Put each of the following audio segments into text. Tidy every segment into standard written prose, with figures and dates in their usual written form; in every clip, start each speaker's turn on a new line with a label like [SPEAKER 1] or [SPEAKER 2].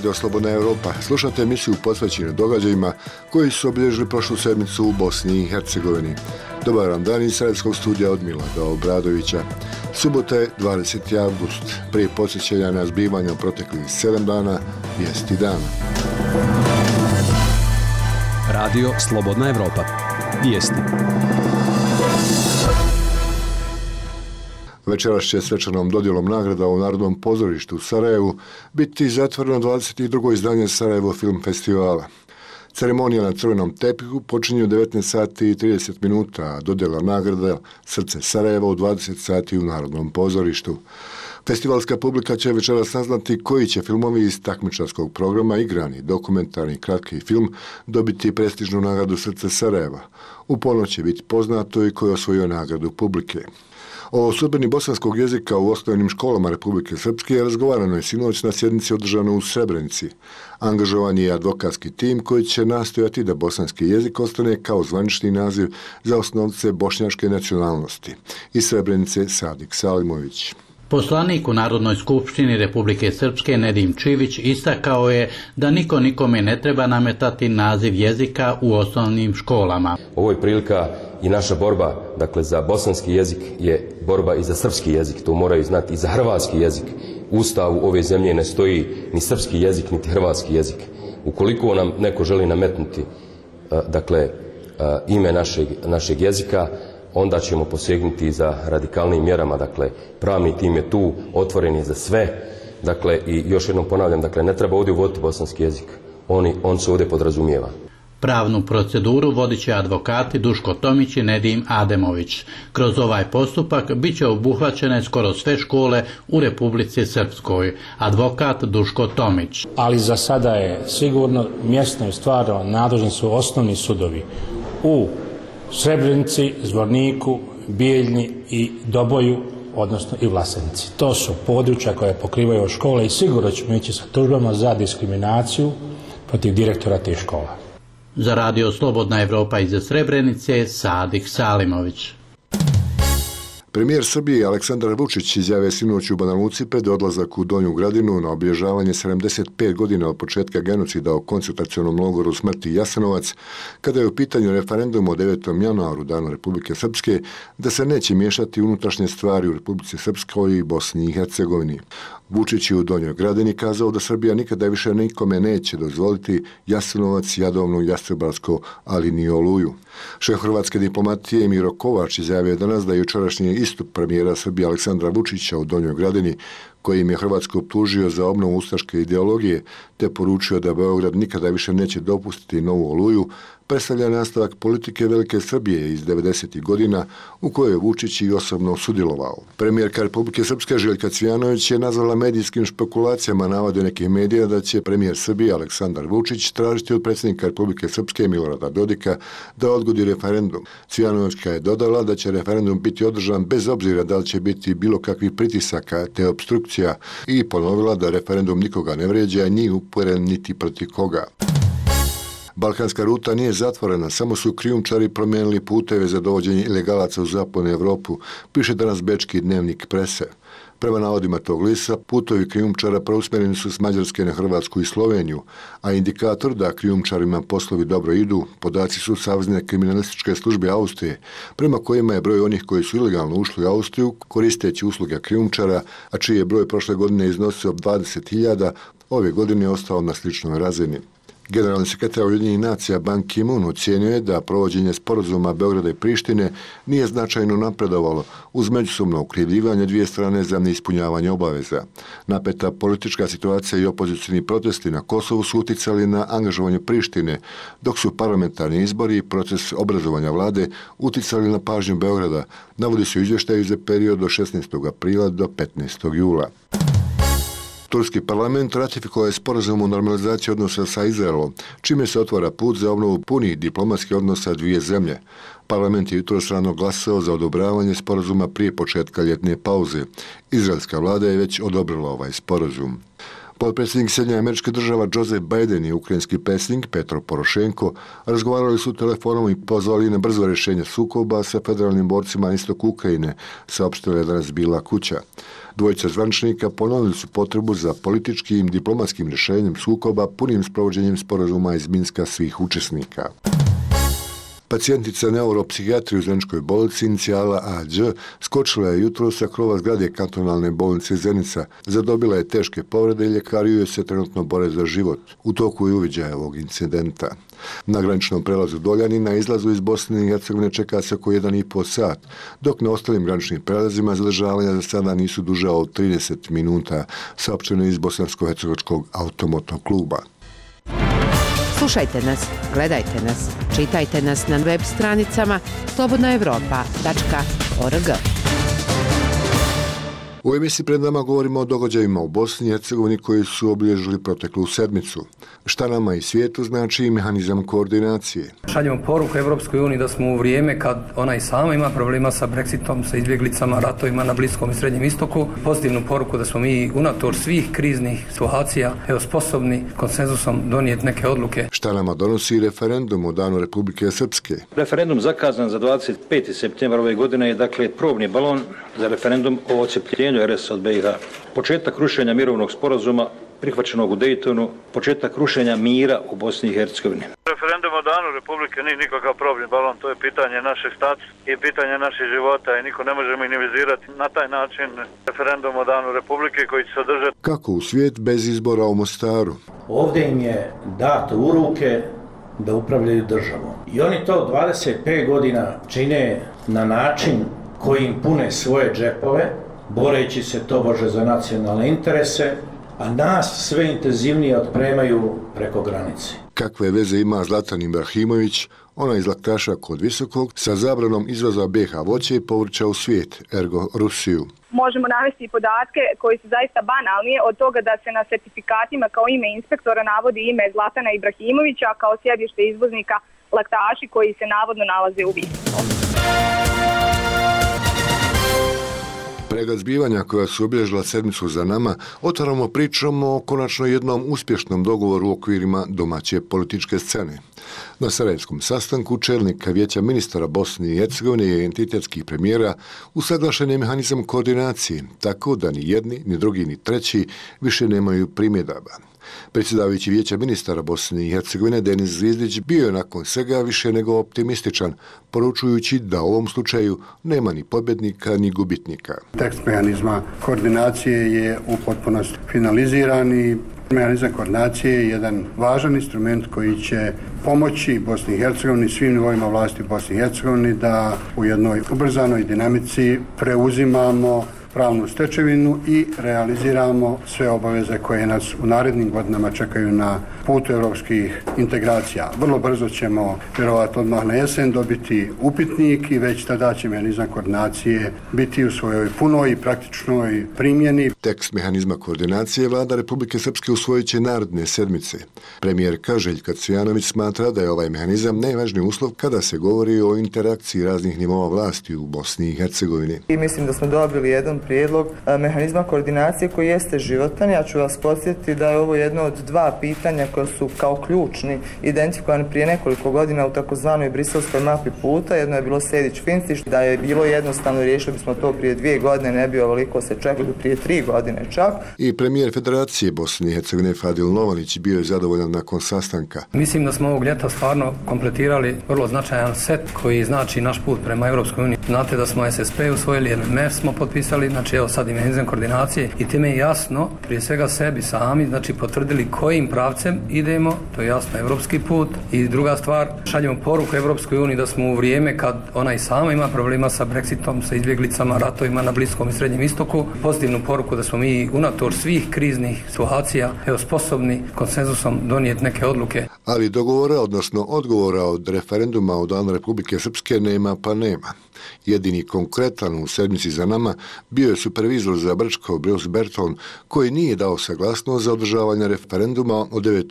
[SPEAKER 1] Radio Slobodna Europa. Slušate emisiju posvećenu događajima koji su obilježili prošlu sedmicu u Bosni i Hercegovini. Dobar vam dan iz Sarajevskog studija od Milada Obradovića. Subota je 20. avgust. Prije podsjećanja na zbivanja u proteklih 7 dana, vijesti dana.
[SPEAKER 2] Radio Slobodna Europa. Vijesti.
[SPEAKER 1] Večeras će svečanom dodjelom nagrada u Narodnom pozorištu u Sarajevu biti zatvoreno 22. izdanje Sarajevo Film Festivala. Ceremonija na crvenom tepihu počinje u 19 sati i 30 minuta, a dodjela nagrada Srce Sarajeva u 20 sati u Narodnom pozorištu. Festivalska publika će večeras saznati koji će filmovi iz takmičarskog programa igrani, dokumentarni kratki film dobiti prestižnu nagradu Srce Sarajeva. U ponoć će biti poznato i ko je osvojio nagradu publike. O sudbini bosanskog jezika u osnovnim školama Republike Srpske razgovarano je sinoć na sjednici održanoj u Srebrenici. Angažovan je advokatski tim koji će nastojati da bosanski jezik ostane kao zvanični naziv za osnovce bošnjačke nacionalnosti. Iz Srebrenice Sadik Salimović.
[SPEAKER 3] Poslanik u Narodnoj skupštini Republike Srpske Nedim Čivić istakao je da niko nikome ne treba nametati naziv jezika u osnovnim školama.
[SPEAKER 4] Ovo je prilika i naša borba, dakle za bosanski jezik je borba i za srpski jezik, to moraju znati i za hrvatski jezik. U Ustavu ove zemlje ne stoji ni srpski jezik niti hrvatski jezik. Ukoliko nam neko želi nametnuti ime našeg jezika, onda ćemo posegnuti za radikalnim mjerama. Dakle, pravni tim je tu, otvoren je za sve. Dakle, i još jednom ponavljam, ne treba ovdje uvoditi bosanski jezik. On se ovdje podrazumijeva.
[SPEAKER 3] Pravnu proceduru vodit će advokati Duško Tomić i Nedim Ademović. Kroz ovaj postupak bit će obuhvaćene skoro sve škole u Republici Srpskoj. Advokat Duško Tomić.
[SPEAKER 5] Ali za sada je sigurno mjesno i stvarno nadležni su osnovni sudovi u Srebrenici, Zvorniku, Bijeljni i Doboju, odnosno i Vlasenici. To su područja koje pokrivaju škole i sigurno ćemo ići sa tužbama za diskriminaciju protiv direktora tih škola.
[SPEAKER 3] Za Radio Slobodna Europa iz Srebrenice, Sadik Salimović.
[SPEAKER 1] Premijer Srbije Aleksandar Vučić izjavio sinoć u Banja Luci pred odlazak u Donju Gradinu na obilježavanje 75 godina od početka genocida u koncentracionom logoru smrti Jasenovac, kada je u pitanju referendum o 9. januaru, danu Republike Srpske, da se neće miješati unutrašnje stvari u Republici Srpskoj i Bosni i Hercegovini. Vučić je u Donjoj Gradini kazao da Srbija nikada više nikome neće dozvoliti Jasenovac, Jadovno, Jastrebarsko, ali ni Oluju. Šef hrvatske diplomatije Miro Kovač izjavio danas da je jučerašnji istup premijera Srbije Aleksandra Vučića u Donjoj Gradini, kojim je Hrvatsku optužio za obnovu ustaške ideologije, te poručio da Beograd nikada više neće dopustiti novu Oluju, predstavlja nastavak politike Velike Srbije iz 90. godina u kojoj je Vučić i osobno sudjelovao. Premijerka Republike Srpske Željka Cvijanović je nazvala medijskim špekulacijama navode nekih medija da će premijer Srbije Aleksandar Vučić tražiti od predsjednika Republike Srpske Milorada Dodika da odgodi referendum. Cvijanovićka je dodala da će referendum biti održan bez obzira da li će biti bilo kakvih pritisaka te opstrukcija i ponovila da referendum nikoga ne vrijeđa, ni uperen niti protiv koga. Balkanska ruta nije zatvorena, samo su krijumčari promijenili puteve za dovođenje ilegalaca u zapadnu Europu, piše danas bečki dnevnik Prese. Prema navodima tog lista, putovi krijumčara preusmjereni su s Mađarske na Hrvatsku i Sloveniju, a indikator da krijumčarima poslovi dobro idu, podaci su Savezne kriminalističke službe Austrije, prema kojima je broj onih koji su ilegalno ušli u Austriju koristeći usluge krijumčara, a čiji je broj prošle godine iznosio 20.000, ove godine je ostao na sličnoj razini. Generalni sekretar Ujedinjenih nacija Ban Ki-moon ocijenio je da provođenje sporazuma Beograda i Prištine nije značajno napredovalo uz međusobno okrivljivanje dvije strane za neispunjavanje obaveza. Napeta politička situacija i opozicioni protesti na Kosovu su uticali na angažovanje Prištine, dok su parlamentarni izbori i proces obrazovanja vlade uticali na pažnju Beograda, navodi se u izvještaju za period od 16. aprila do 15. jula. Turski parlament ratifikovao je sporazum o normalizaciji odnosa sa Izraelom, čime se otvara put za obnovu punih diplomatskih odnosa dvije zemlje. Parlament je jutros rano glasao za odobravanje sporazuma prije početka ljetne pauze. Izraelska vlada je već odobrila ovaj sporazum. Potpredsjednik Sjedinjenih Američkih Država Joseph Biden i ukrajinski predsjednik Petro Porošenko razgovarali su telefonom i pozvali na brzo rješenje sukoba sa federalnim borcima na istoku Ukrajine, saopštila je danas Bijela kuća. Dvojica zvaničnika ponovili su potrebu za političkim i diplomatskim rješenjem sukoba punim sprovođenjem sporazuma iz Minska svih učesnika. Pacijentica neuropsihijatrije u Zeničkoj bolnici inicijala Ađ skočila je jutro sa krova zgrade kantonalne bolnice Zenica. Zadobila je teške povrede i ljekari joj se trenutno bore za život. U toku je uviđaja ovog incidenta. Na graničnom prelazu Doljani na izlazu iz Bosne i Hercegovine čeka se oko 1,5 sat, dok na ostalim graničnim prelazima zadržavanja za sada nisu duža od 30 minuta, saopšteno iz Bosansko-hercegovačkog automoto kluba.
[SPEAKER 6] Slušajte nas, gledajte nas, čitajte nas na web stranicama slobodnaevropa.org.
[SPEAKER 1] U emisiji pred nama govorimo o događajima u Bosni i Hercegovini koji su obilježili proteklu sedmicu. Šta nama i svijetu znači mehanizam koordinacije?
[SPEAKER 7] Šaljemo poruku Evropskoj uniji da smo u vrijeme kad ona i sama ima problema sa Brexitom, sa izbjeglicama, ratovima na Bliskom i Srednjem istoku. Pozitivnu poruku da smo mi unatoč svih kriznih situacija sposobni konsenzusom donijeti neke odluke.
[SPEAKER 1] Šta nama donosi referendum o Danu Republike Srpske?
[SPEAKER 8] Referendum zakazan za 25. septembar ove godine je dakle probni balon za referendum o odcepljenju RS od BiH. Početak rušenja mirovnog sporazuma prihvaćenog u Dejtonu, početak rušenja mira u Bosni i Hercegovini.
[SPEAKER 9] Referendum o Danu Republike nije nikakav probni balon, to je pitanje našeg statusa i pitanje naših života i niko ne može minimizirati na taj način referendum o Danu Republike koji će se održati.
[SPEAKER 1] Kako u svijet bez izbora u Mostaru?
[SPEAKER 10] Ovdje im je dato u ruke da upravljaju državom. I oni to 25 godina čine na način koji im pune svoje džepove, boreći se tobože za nacionalne interese, a nas sve intenzivnije otpremaju preko granice.
[SPEAKER 1] Kakve veze ima Zlatan Ibrahimović, ona iz Laktaša kod Visokog, sa zabranom izvoza BiH voća i povrća u svijet, ergo Rusiju?
[SPEAKER 11] Možemo navesti podatke koji su zaista banalni, od toga da se na certifikatima kao ime inspektora navodi ime Zlatana Ibrahimovića kao sjedište izvoznika Laktaši koji se navodno nalaze u Visokom.
[SPEAKER 1] Pregled zbivanja koja su obilježila sedmicu za nama, otvaramo pričom o konačno jednom uspješnom dogovoru u okvirima domaće političke scene. Na sarajevskom sastanku čelnika Vijeća ministara Bosne i Hercegovine i entitetskih premijera usaglašen je mehanizam koordinacije, tako da ni jedni, ni drugi, ni treći više nemaju primjedaba. Predsjedavajući Vijeća ministara Bosne i Hercegovine Denis Zvizdić bio je nakon svega više nego optimističan, poručujući da u ovom slučaju nema ni pobjednika ni gubitnika.
[SPEAKER 12] Tekst mehanizma koordinacije je u potpunosti finaliziran i mehanizam koordinacije je jedan važan instrument koji će pomoći Bosni i Hercegovini, svim nivoima vlasti u Bosni i Hercegovini da u jednoj ubrzanoj dinamici preuzimamo pravnu stečevinu i realiziramo sve obaveze koje nas u narednim godinama čekaju na putu europskih integracija. Vrlo brzo ćemo, vjerovatno odmah na jesen, dobiti upitnik i već tada će mehanizam koordinacije biti u svojoj punoj i praktičnoj primjeni.
[SPEAKER 1] Tekst mehanizma koordinacije Vlada Republike Srpske usvojit će naredne sedmice. Premijerka Željka Cvijanović smatra da je ovaj mehanizam najvažniji uslov kada se govori o interakciji raznih nivoa vlasti u Bosni i Hercegovini.
[SPEAKER 13] I mislim da smo dobili jedan prijedlog mehanizma koordinacije koji jeste životan. Ja ću vas podsjetiti da je ovo jedno od dva pitanja koja su kao ključni identifikovani prije nekoliko godina u takozvanoj briselskoj mapi puta. Jedno je bilo Sejdić-Finstić, da je bilo jednostavno, riješili bismo to prije 2 godine, ne bi ovoliko se čekali prije 3 godine čak.
[SPEAKER 1] I premijer Federacije Bosne i Hercegovine Fadil Novanić bio je zadovoljan nakon sastanka.
[SPEAKER 7] Mislim da smo ovog ljeta stvarno kompletirali vrlo značajan set koji znači naš put prema Europskoj uniji. Znate da smo SSP usvojili, MMF smo potpisali, znači evo sad i mehanizam koordinacije i time je jasno, prije svega sebi sami, znači potvrdili kojim pravcem idemo, to je jasno evropski put. I druga stvar, šaljemo poruku Evropskoj uniji da smo u vrijeme kad ona i sama ima problema sa Brexitom, sa izbjeglicama, ratovima na Bliskom i Srednjem istoku, pozitivnu poruku da smo mi unatoč svih kriznih situacija sposobni konsenzusom donijeti neke odluke.
[SPEAKER 1] Ali dogovora, odnosno odgovora od referenduma o Danu Republike Srpske nema pa nema. Jedini konkretan u sedmici za nama bio je supervizor za Brčko Bruce Berton, koji nije dao saglasnost za održavanje referenduma o 9.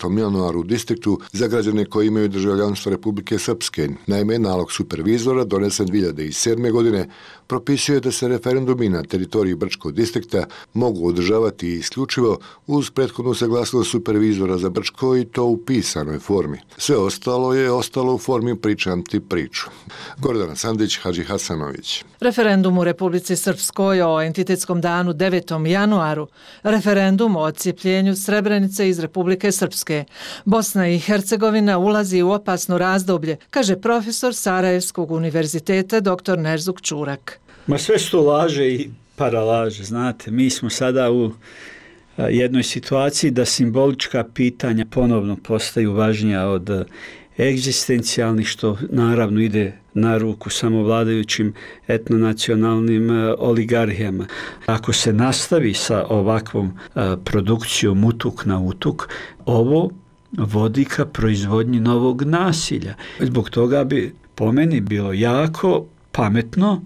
[SPEAKER 1] 9. januaru u distriktu za građane koji imaju državljanstvo Republike Srpske. Naime, nalog supervizora donesen 2007. godine propisuje da se referendumi na teritoriji Brčkog distrikta mogu održavati isključivo uz prethodnu saglasnost supervizora za Brčko i to u pisanoj formi. Sve ostalo je ostalo u formi pričam ti priču. Gordana Sandić, Hadži Hasanović.
[SPEAKER 14] Referendum u Republici Srpskoj o entitetskom danu 9. januaru, referendum o odcijepljenju Srebrenice iz Republike Srpske. Bosna i Hercegovina ulazi u opasno razdoblje, kaže profesor Sarajevskog univerziteta dr. Nerzuk Čurak.
[SPEAKER 15] Ma sve što laže i paralaže, znate, mi smo sada u jednoj situaciji da simbolička pitanja ponovno postaju važnija od egzistencijalnih, što naravno ide na ruku samovladajućim etnonacionalnim oligarhijama. Ako se nastavi sa ovakvom produkcijom utuk na utuk, ovo vodi ka proizvodnji novog nasilja. Zbog toga bi po meni bilo jako pametno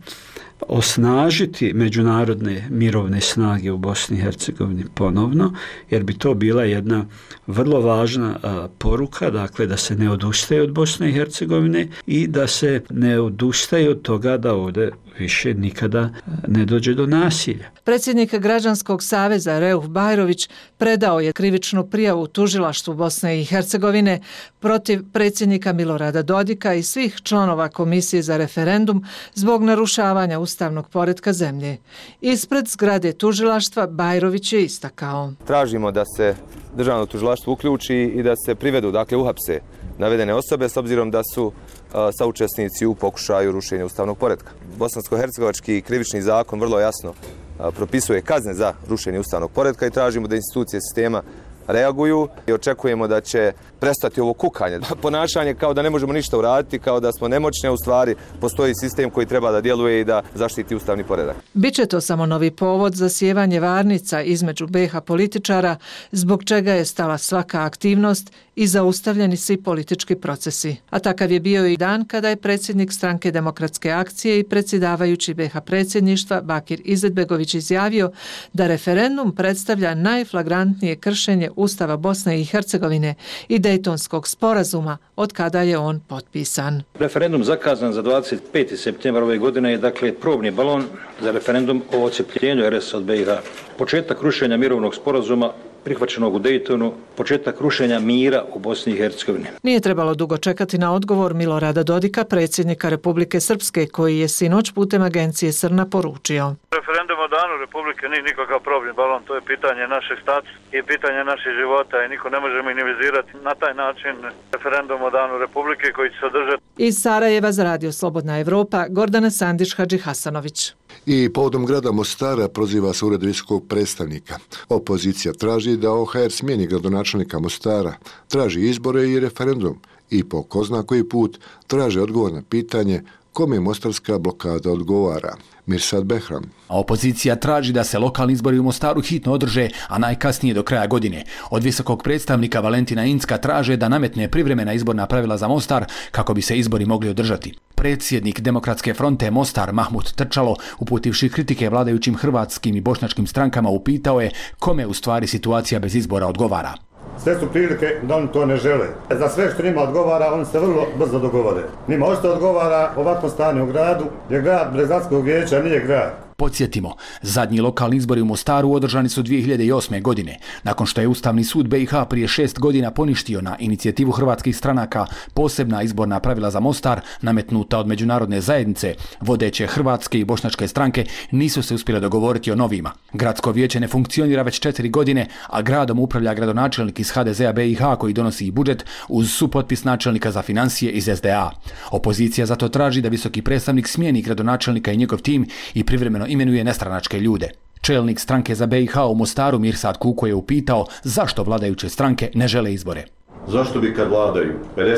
[SPEAKER 15] osnažiti međunarodne mirovne snage u Bosni i Hercegovini ponovno, jer bi to bila jedna vrlo važna poruka, dakle da se ne odustaje od Bosne i Hercegovine i da se ne odustaje od toga da ovdje više nikada ne dođe do nasilja.
[SPEAKER 14] Predsjednik Građanskog saveza Reuf Bajrović predao je krivičnu prijavu tužilaštvu Bosne i Hercegovine protiv predsjednika Milorada Dodika i svih članova Komisije za referendum zbog narušavanja ustavnog poretka zemlje. Ispred zgrade tužilaštva Bajrović je istakao:
[SPEAKER 16] Tražimo da se državno tužilaštvo uključi i da se privedu, dakle uhapse navedene osobe s obzirom da su saučesnici u pokušaju rušenja ustavnog poretka. Bosansko-hercegovački krivični zakon vrlo jasno propisuje kazne za rušenje ustavnog poretka i tražimo da institucije sistema reaguju i očekujemo da će prestati ovo kukanje. Ponašanje kao da ne možemo ništa uraditi, kao da smo nemoćni, u stvari postoji sistem koji treba da djeluje i da zaštiti ustavni poredak.
[SPEAKER 14] Biće to samo novi povod za sjevanje varnica između BiH političara, zbog čega je stala svaka aktivnost i zaustavljeni svi politički procesi. A takav je bio i dan kada je predsjednik Stranke demokratske akcije i predsjedavajući BiH predsjedništva Bakir Izetbegović izjavio da referendum predstavlja najflagrantnije kršenje Ustava Bosne i Hercegovine i Dejtonskog sporazuma od kada je on potpisan.
[SPEAKER 8] Referendum zakazan za 25. septembar ove godine je dakle probni balon za referendum o odcepljenju RS od BiH. Početak rušenja mirovnog sporazuma prihvaćenog u Dejtonu, početak rušenja mira u Bosni i Hercegovini.
[SPEAKER 14] Nije trebalo dugo čekati na odgovor Milorada Dodika, predsjednika Republike Srpske, koji je sinoć putem agencije Srna poručio:
[SPEAKER 9] Referendum o danu Republike nije nikakav probni balon, to je pitanje našeg statusa i pitanje naših života i niko ne može minimizirati na taj način referendum o danu Republike koji će se održati. Iz
[SPEAKER 14] Sarajeva za Radio Slobodna Evropa, Gordana Sandić, Hadži Hasanović.
[SPEAKER 1] I povodom grada Mostara proziva se ured visokog predstavnika. Opozicija traži da OHR smijeni gradonačelnika Mostara, traži izbore i referendum i po ko zna koji put traže odgovor na pitanje kome mostarska blokada odgovara. Mirsad Behram.
[SPEAKER 17] A opozicija traži da se lokalni izbori u Mostaru hitno održe, a najkasnije do kraja godine. Od visokog predstavnika Valentina Incka traže da nametne privremena izborna pravila za Mostar kako bi se izbori mogli održati. Predsjednik Demokratske fronte Mostar Mahmut Trčalo, uputivši kritike vladajućim hrvatskim i bošnjačkim strankama, upitao je kome u stvari situacija bez izbora odgovara.
[SPEAKER 18] Sve su prilike da oni to ne žele. Za sve što njima odgovara, oni se vrlo brzo dogovore. Njima ošto odgovara ovakvo stanje u gradu, jer grad bez gradskog vijeća nije grad.
[SPEAKER 17] Podsjetimo, zadnji lokalni izbori u Mostaru održani su 2008. godine, nakon što je Ustavni sud BiH prije 6 godina poništio na inicijativu hrvatskih stranaka posebna izborna pravila za Mostar, nametnuta od međunarodne zajednice. Vodeće hrvatske i bošnjačke stranke nisu se uspjele dogovoriti o novima. Gradsko vijeće ne funkcionira već 4 godine, a gradom upravlja gradonačelnik iz HDZ-a BiH koji donosi i budžet uz supotpis načelnika za financije iz SDA. Opozicija zato traži da visoki predstavnik smijeni gradonačelnika i njegov tim i privremeno imenuje nestranačke ljude. Čelnik stranke za BiH u Mostaru Mirsad Kuko je upitao zašto vladajuće stranke ne žele izbore.
[SPEAKER 19] Zašto bi kad vladaju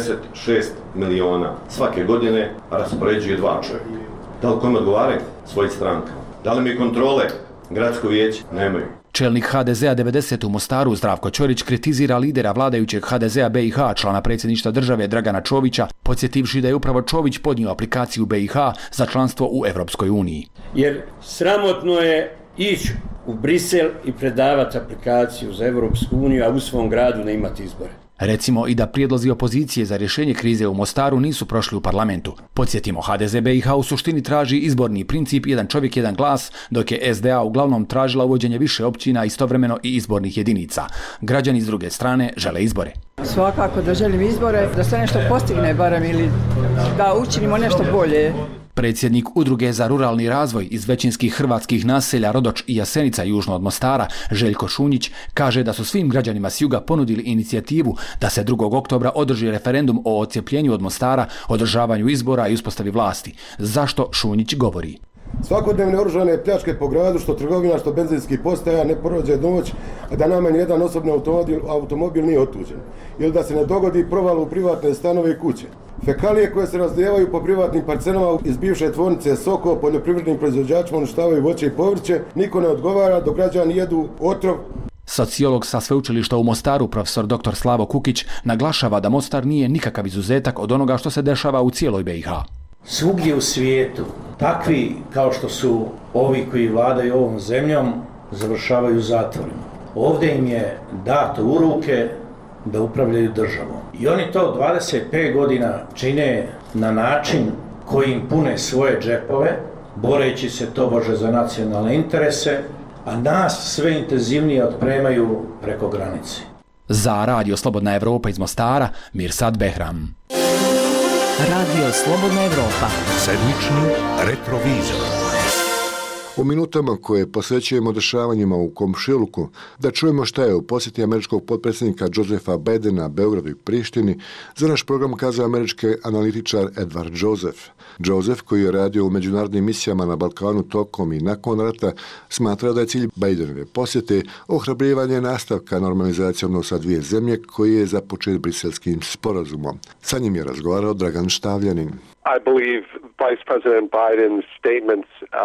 [SPEAKER 19] 56 miliona svake godine raspoređuje 2 čovjeka? Da li kome odgovaraju svojih stranka? Da li mi kontrole gradsko vijeće? Nemaju.
[SPEAKER 17] Čelnik HDZ-a 90 u Mostaru Zdravko Ćorić kritizira lidera vladajućeg HDZ-a BiH, člana predsjedništva države Dragana Čovića, podsjetivši da je upravo Čović podnio aplikaciju BiH za članstvo u Evropskoj uniji.
[SPEAKER 20] Jer sramotno je ići u Brisel i predavati aplikaciju za Evropsku uniju, a u svom gradu ne imati izbore.
[SPEAKER 17] Recimo i da prijedlozi opozicije za rješenje krize u Mostaru nisu prošli u parlamentu. Podsjetimo, HDZ BiH u suštini traži izborni princip jedan čovjek, jedan glas, dok je SDA uglavnom tražila uvođenje više općina, istovremeno i izbornih jedinica. Građani s druge strane žele izbore.
[SPEAKER 21] Svakako da želim izbore, da se nešto postigne barem ili da učinimo nešto bolje.
[SPEAKER 17] Predsjednik Udruge za ruralni razvoj iz većinskih hrvatskih naselja Rodoč i Jasenica južno od Mostara, Željko Šunjić, kaže da su svim građanima s juga ponudili inicijativu da se 2. oktobra održi referendum o odcijepljenju od Mostara, održavanju izbora i uspostavi vlasti. Zašto Šunjić govori?
[SPEAKER 22] Svakodnevne oružane pljačke po gradu, što trgovina, što benzinskih postaja, ne prođe noć, a da nama nijedan osobni automobil nije otuđen. Ili da se ne dogodi proval u privatne stanove i kuće. Fekalije koje se razlijevaju po privatnim parcelama iz bivše tvornice Soko, poljoprivrednim proizvođačima uništavaju voće i povrće, niko ne odgovara dok građani jedu otrov.
[SPEAKER 17] Sociolog sa sveučilišta u Mostaru, profesor dr. Slavo Kukić, naglašava da Mostar nije nikakav izuzetak od onoga što se dešava u cijeloj BiH.
[SPEAKER 10] Svugdje u svijetu, takvi kao što su ovi koji vladaju ovom zemljom, završavaju u zatvorima. Ovdje im je dato u ruke da upravljaju državom. I oni to 25 godina čine na način koji im pune svoje džepove, boreći se tobože za nacionalne interese, a nas sve intenzivnije otpremaju preko granice.
[SPEAKER 17] Za Radio Slobodna Evropa iz Mostara, Mirsad Behram.
[SPEAKER 23] Radio Slobodna Evropa.
[SPEAKER 24] Sedmični retrovizor.
[SPEAKER 1] U minutama koje posvećujemo dešavanjima u komšiluku, da čujemo šta je u posjeti američkog potpredsjednika Josepha Bidena Beogradu i Prištini, za naš program kazao američki analitičar Edward Joseph. Joseph, koji je radio u međunarodnim misijama na Balkanu tokom i nakon rata, smatra da je cilj Bidenove posjete ohrabrivanje nastavka normalizacije odnosa dvije zemlje koji je započet Briselskim sporazumom. Sa njim je razgovarao Dragan Štavljanin.
[SPEAKER 25] I believe Vice President Biden's statements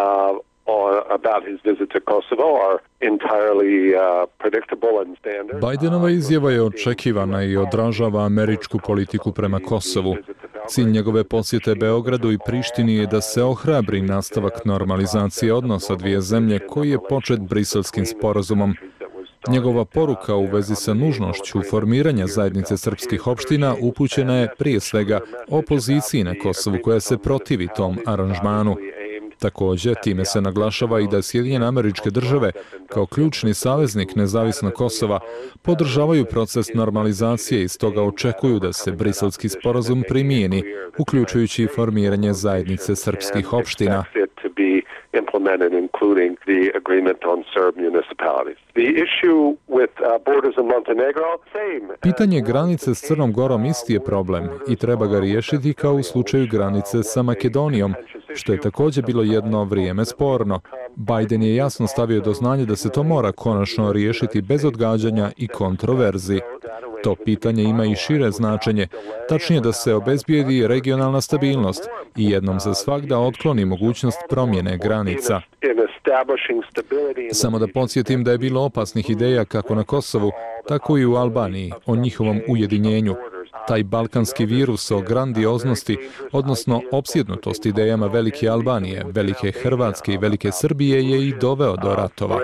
[SPEAKER 25] about his visit to Kosovo are entirely predictable and standard.
[SPEAKER 26] Bidenova izjava je očekivana i odražava američku politiku prema Kosovu. Cilj njegove posjete Beogradu i Prištini je da se ohrabri nastavak normalizacije odnosa dvije zemlje koji je počet Briselskim sporazumom. Njegova poruka u vezi sa nužnošću formiranja zajednice srpskih opština upućena je prije svega opoziciji na Kosovu koja se protivi tom aranžmanu. Također, time se naglašava i da Sjedinjene Američke Države, kao ključni saveznik nezavisnog Kosova, podržavaju proces normalizacije i stoga očekuju da se Briselski sporazum primijeni, uključujući i formiranje zajednice srpskih opština. Pitanje granice s Crnom Gorom isti je problem i treba ga riješiti kao u slučaju granice sa Makedonijom, što je također bilo jedno vrijeme sporno. Biden je jasno stavio do znanja da se to mora konačno riješiti bez odgađanja i kontroverzi. To pitanje ima i šire značenje, tačnije da se obezbijedi regionalna stabilnost i jednom za svagda otkloni mogućnost promjene granica. Samo da podsjetim da je bilo opasnih ideja kako na Kosovu, tako i u Albaniji o njihovom ujedinjenju. Taj balkanski virus o grandioznosti, odnosno opsjednutost idejama velike Albanije, velike Hrvatske i velike Srbije je i doveo do ratova.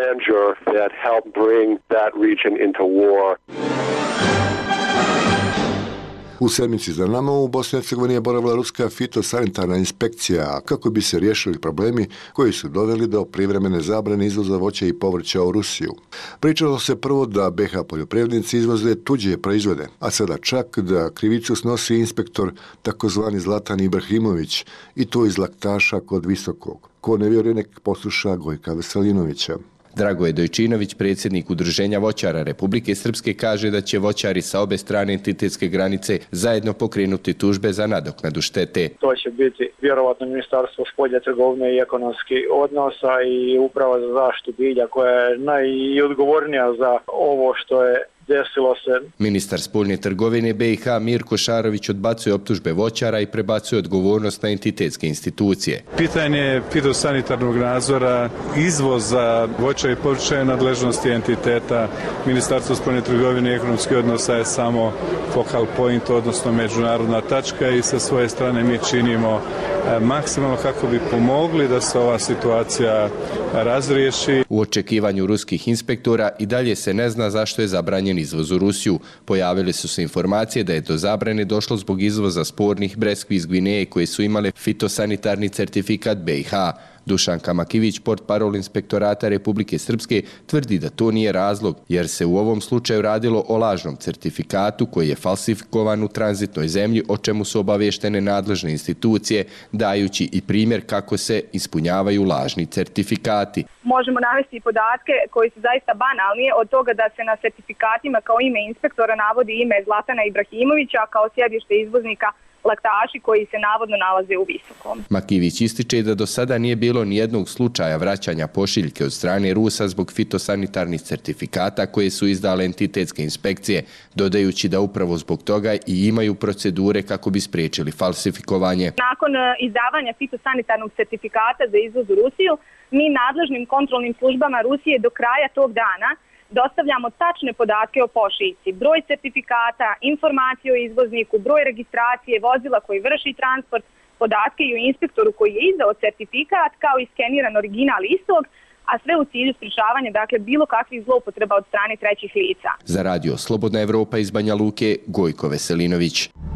[SPEAKER 1] U sedmici za nama u Bosni i Hercegovini je boravila ruska fitosanitarna inspekcija kako bi se riješili problemi koji su doveli do privremene zabrane izvoza voća i povrća u Rusiju. Pričalo se prvo da BiH poljoprivrednici izvoze tuđe proizvode, a sada čak da krivicu snosi inspektor takozvani Zlatan Ibrahimović i to iz Laktaša kod Visokog. Ko ne vjeruje, nek posluša Gojka Veselinovića.
[SPEAKER 27] Dragoje Dojčinović, predsjednik Udruženja voćara Republike Srpske, kaže da će voćari sa obe strane entitetske granice zajedno pokrenuti tužbe za nadoknadu štete.
[SPEAKER 28] To će biti vjerovatno Ministarstvo spoljne trgovine i ekonomskih odnosa i Uprava za zaštitu bilja koja je najodgovornija za ovo što je desilo se.
[SPEAKER 27] Ministar spoljne trgovine BiH Mirko Šarović odbacuje optužbe voćara i prebacuje odgovornost na entitetske institucije.
[SPEAKER 29] Pitanje fitosanitarnog nadzora, izvoza voća i povrća je nadležnosti entiteta. Ministarstvo spoljne trgovine i ekonomskih odnosa je samo focal point, odnosno međunarodna tačka i sa svoje strane mi činimo maksimalno kako bi pomogli da se ova situacija razriješi.
[SPEAKER 27] U očekivanju ruskih inspektora i dalje se ne zna zašto je zabranjen izvoz u Rusiju. Pojavile su se informacije da je do zabrane došlo zbog izvoza spornih breskvi iz Gvineje koje su imale fitosanitarni certifikat BiH. Dušan Kamakivić, portparol inspektorata Republike Srpske, tvrdi da to nije razlog, jer se u ovom slučaju radilo o lažnom certifikatu koji je falsifikovan u tranzitnoj zemlji, o čemu su obavještene nadležne institucije, dajući i primjer kako se ispunjavaju lažni certifikati.
[SPEAKER 2] Možemo navesti podatke koji su zaista banalni, od toga da se na certifikatima kao ime inspektora navodi ime Zlatana Ibrahimovića kao sjedište izvoznika laktaši koji se navodno nalaze u Visokom.
[SPEAKER 27] Makivić ističe da do sada nije bilo nijednog slučaja vraćanja pošiljke od strane Rusa zbog fitosanitarnih certifikata koje su izdale entitetske inspekcije, dodajući da upravo zbog toga i imaju procedure kako bi spriječili falsifikovanje.
[SPEAKER 2] Nakon izdavanja fitosanitarnog certifikata za izvoz u Rusiju, mi nadležnim kontrolnim službama Rusije do kraja tog dana dostavljamo tačne podatke o pošiljci, broj certifikata, informacije o izvozniku, broj registracije, vozila koji vrši transport, podatke i o inspektoru koji je izdao certifikat, kao i skeniran original istog, a sve u cilju sprječavanja bilo kakvih zloupotreba od strane trećih lica.
[SPEAKER 27] Za radio Slobodna Evropa iz Banja Luke, Gojko Veselinović.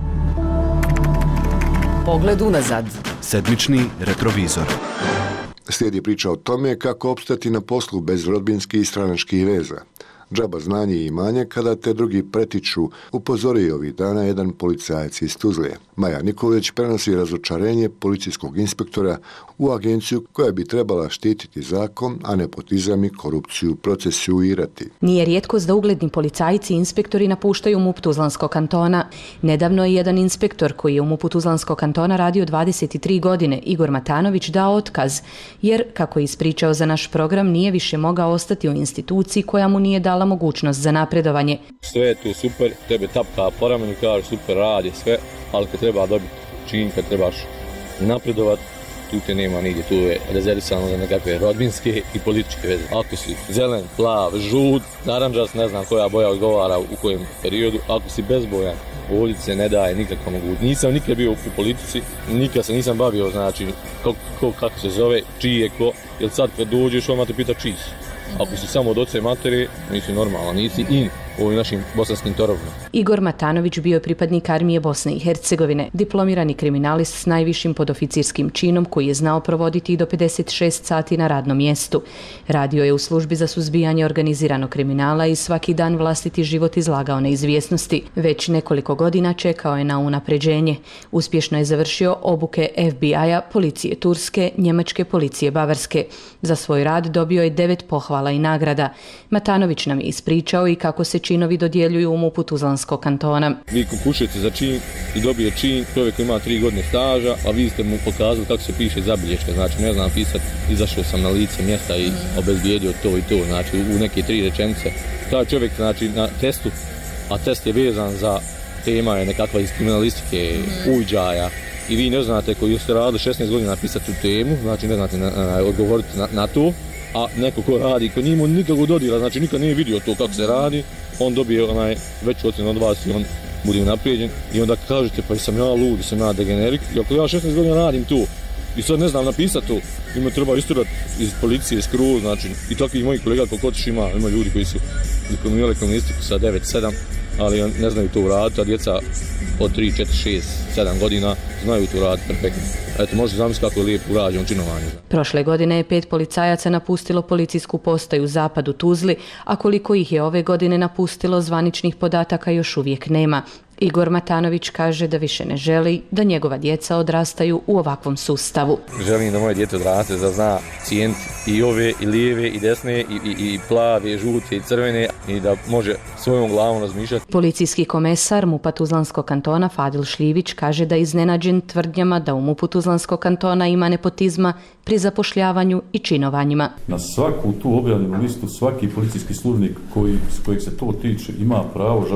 [SPEAKER 23] Pogled unazad.
[SPEAKER 24] Sedmični retrovizor.
[SPEAKER 1] Slijedi priča o tome kako opstati na poslu bez rodbinskih i stranačkih veza. Džaba znanje i imanje kada te drugi pretiču, upozorio ovih dana jedan policajac iz Tuzle. Maja Nikolić prenosi razočarenje policijskog inspektora u agenciju koja bi trebala štititi zakon, a nepotizam i korupciju procesuirati.
[SPEAKER 3] Nije rijetkost da ugledni policajci i inspektori napuštaju MUP Tuzlanskog kantona. Nedavno je jedan inspektor koji je u MUP Tuzlanskog kantona radio 23 godine, Igor Matanović, dao otkaz, jer, kako je ispričao za naš program, nije više mogao ostati u instituciji koja mu nije dala mogućnost za napredovanje.
[SPEAKER 4] Sve je tu super, tebe tapka po ramenu, kaže super, radi sve, ali kad treba dobiti čin, kad trebaš napredovat, tu te nema nigdje, tu je rezervisano za nekakve rodbinske i političke veze. Ako si zelen, plav, žut, naranđas, ne znam koja boja odgovara u kojem periodu, ako si bezbojan, ovdje se ne daje nikakva mogućnost. Nisam nikad bio u politici, nikad se nisam bavio, znači, kako se zove, čiji je ko, jer sad kad dođeš, odmah te pita čiji si. Ako si samo od oca i matere, nisi normalan, nisi in u ovim našim bosanskim torovima.
[SPEAKER 3] Igor Matanović bio je pripadnik armije Bosne i Hercegovine, diplomirani kriminalist s najvišim podoficirskim činom koji je znao provoditi i do 56 sati na radnom mjestu. Radio je u službi za suzbijanje organiziranog kriminala i svaki dan vlastiti život izlagao neizvjesnosti. Već nekoliko godina čekao je na unapređenje. Uspješno je završio obuke FBI-a, policije Turske, njemačke policije Bavarske. Za svoj rad dobio je 9 pohvala i nagrada. Matanović nam je ispričao i kako se činovi dodjeljuju u MUP-u Tuzlanskog kantona.
[SPEAKER 4] Vi konkušujete za čin i dobije čin, čovjek ima 3 godine staža, a vi ste mu pokazali kako se piše zabilješka, znači ne znam pisati, izašao sam na lice mjesta i obezbijedio to i to, znači u neke 3 rečenice. Taj čovjek znači na testu, a test je vezan za tema je nekakva iz kriminalistike, uviđaja, i vi ne znate koji ste radili 16 godina napisati tu temu, znači ne znate odgovoriti na to, a neko ko radi, ko nije imao nikakvog dodira, znači nikad nije vidio to kako se radi, on dobije veću ocjenu od vas i on bude unaprijeđen i onda kažete pa sam ja lud, sam ja degenerik, i ako ja 16 godina radim to i sad ne znam napisati to, ima treba isturati iz policije, skroz, znači i takvih mojih kolega koliko otiš ima ljudi koji su diplomirali kriminalistiku sa 9-7, ali ne znaju to uraditi, a djeca od 3, 4, 6, 7 godina znaju to uraditi perfektno. Eto, možete zamisliti kako je lijepo urađeno činovanje.
[SPEAKER 3] Prošle godine je 5 policajaca napustilo policijsku postaju Zapad u Tuzli, a koliko ih je ove godine napustilo, zvaničnih podataka još uvijek nema. Igor Matanović kaže da više ne želi da njegova djeca odrastaju u ovakvom sustavu.
[SPEAKER 4] Želim da moje djete odraste, da zna cijeniti i ove, i lijeve, i desne, i plave, i žute, i crvene, i da može svojom glavom razmišljati.
[SPEAKER 3] Policijski komesar MUP-a Tuzlanskog kantona Fadil Šljivić kaže da je iznenađen tvrdnjama da u MUP-u Tuzlanskog kantona ima nepotizma pri zapošljavanju i činovanjima.
[SPEAKER 5] Na svaku tu objavljenu listu svaki policijski službenik kojeg se to tiče ima pravo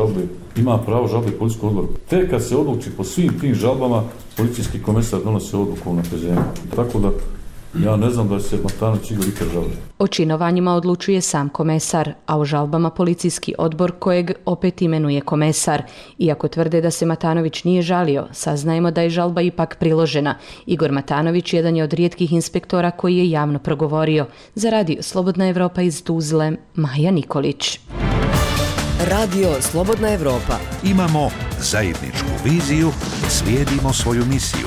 [SPEAKER 5] žalbe policijskom odboru. Tek kad se odluči po svim tim žalbama, policijski komesar donosi odluku o unapređenju. Tako da Ja ne znam da se Matanović Igor ikad žalio.
[SPEAKER 3] O činovanjima odlučuje sam komesar, a o žalbama policijski odbor kojeg opet imenuje komesar. Iako tvrde da se Matanović nije žalio, saznajemo da je žalba ipak priložena. Igor Matanović jedan je od rijetkih inspektora koji je javno progovorio. Za Radio Slobodna Evropa iz Tuzle, Maja Nikolić.
[SPEAKER 23] Radio Slobodna Evropa.
[SPEAKER 24] Imamo zajedničku viziju, slijedimo svoju misiju.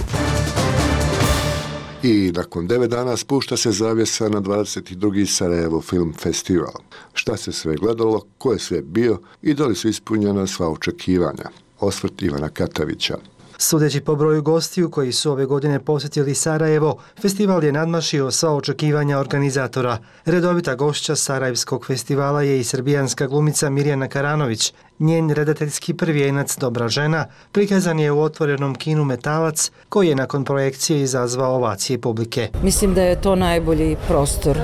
[SPEAKER 1] I nakon 9 dana spušta se zavjesa na 22. Sarajevo Film Festival. Šta se sve gledalo, ko je sve bio i da li su ispunjena sva očekivanja? Osvrt Ivana Katavića.
[SPEAKER 6] Sudeći po broju gostiju koji su ove godine posjetili Sarajevo, festival je nadmašio sva očekivanja organizatora. Redovita gošća Sarajevskog festivala je i srbijanska glumica Mirjana Karanović. Njen redateljski prvijenac Dobra žena prikazan je u otvorenom kinu Metalac, koji je nakon projekcije izazvao ovacije publike.
[SPEAKER 21] Mislim da je to najbolji prostor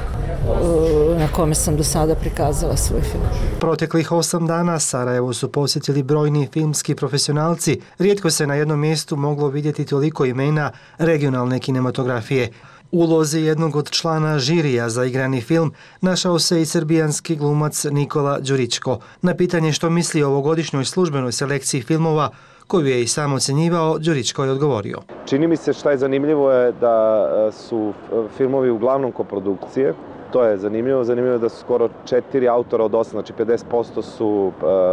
[SPEAKER 21] na kome sam do sada prikazala svoj film.
[SPEAKER 6] Proteklih 8 dana Sarajevo su posjetili brojni filmski profesionalci. Rijetko se na jednom mjestu moglo vidjeti toliko imena regionalne kinematografije. U ulozi jednog od člana žirija za igrani film našao se i srbijanski glumac Nikola Đuričko. Na pitanje što misli o ovogodišnjoj službenoj selekciji filmova, koju je i sam ocjenjivao, Đuričko je odgovorio.
[SPEAKER 7] Čini mi se šta je zanimljivo je da su filmovi uglavnom koprodukcije. To je zanimljivo. Zanimljivo je da su skoro 4 autora od 8, znači 50% su,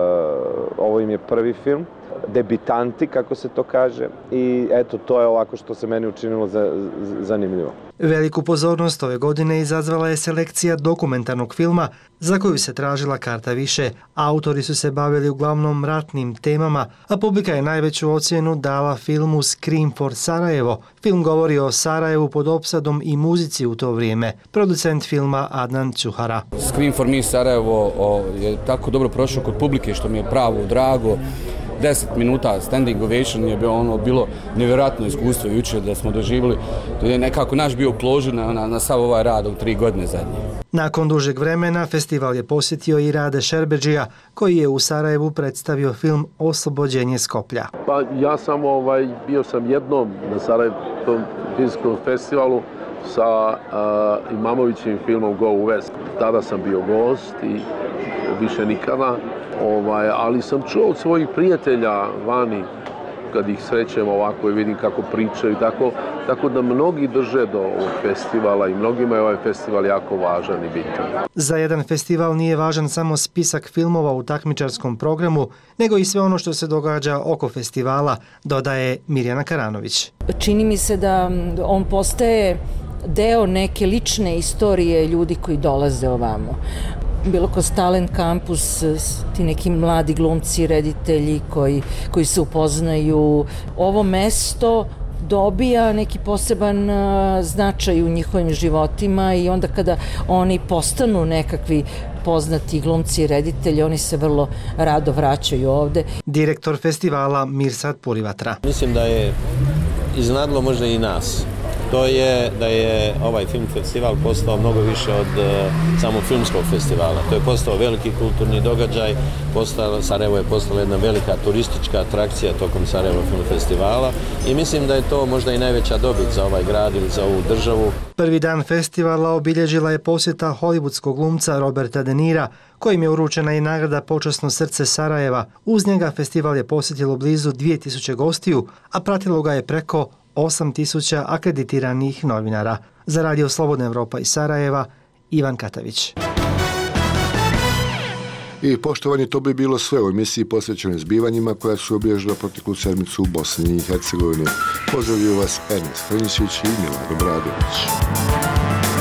[SPEAKER 7] ovo im je prvi film, debitanti, kako se to kaže, i eto, to je ovako što se meni učinilo zanimljivo.
[SPEAKER 6] Veliku pozornost ove godine izazvala je selekcija dokumentarnog filma za koju se tražila karta više. Autori su se bavili uglavnom ratnim temama, a publika je najveću ocjenu dala filmu Scream for Sarajevo. Film govori o Sarajevu pod opsadom i muzici u to vrijeme. Producent filma Adnan Čuhara.
[SPEAKER 8] Scream for me Sarajevo je tako dobro prošao kod publike što mi je pravo drago. 10 minuta standing ovation je bilo nevjerojatno iskustvo jučer da smo doživjeli. To je nekako naš bio kložu na sav ovaj rad u 3 godine zadnje.
[SPEAKER 6] Nakon dužeg vremena festival je posjetio i Rade Šerbedžija, koji je u Sarajevu predstavio film Oslobođenje Skoplja.
[SPEAKER 9] Pa ja sam bio sam jednom na Sarajevskom filmskom festivalu sa Imamovićim filmom Go West. Tada sam bio gost i više nikada. Ali sam čuo od svojih prijatelja vani, kad ih srećem ovako i vidim kako pričaju, tako da mnogi drže do ovog festivala i mnogima je ovaj festival jako važan i bitan.
[SPEAKER 6] Za jedan festival nije važan samo spisak filmova u takmičarskom programu, nego i sve ono što se događa oko festivala, dodaje Mirjana Karanović.
[SPEAKER 21] Čini mi se da on postaje deo neke lične istorije ljudi koji dolaze ovamo. Bilo kroz Talent Campus, ti neki mladi glumci, reditelji koji se upoznaju. Ovo mesto dobija neki poseban značaj u njihovim životima i onda kada oni postanu nekakvi poznati glumci i reditelji, oni se vrlo rado vraćaju ovde.
[SPEAKER 6] Direktor festivala Mirsad Purivatra.
[SPEAKER 11] Mislim da je iznadlo možda i nas. To je da je ovaj film festival postao mnogo više od samog filmskog festivala. To je postao veliki kulturni događaj, Sarajevo je postala jedna velika turistička atrakcija tokom Sarajevo film festivala i mislim da je to možda i najveća dobit za ovaj grad ili za ovu državu.
[SPEAKER 6] Prvi dan festivala obilježila je posjeta hollywoodskog glumca Roberta De Nira, kojim je uručena i nagrada Počasno srce Sarajeva. Uz njega festival je posjetilo blizu 2000 gostiju, a pratilo ga je preko 8000 akreditiranih novinara. Za Radio Slobodna Evropa iz Sarajeva, Ivan Katavić.
[SPEAKER 1] I poštovani, to bi bilo sve u emisiji posvećenoj zbivanjima koja su obilježila proteklu sedmicu u Bosni i Hercegovini. Pozdravljaju vas Ernest Frnjišić i Milan Obradović.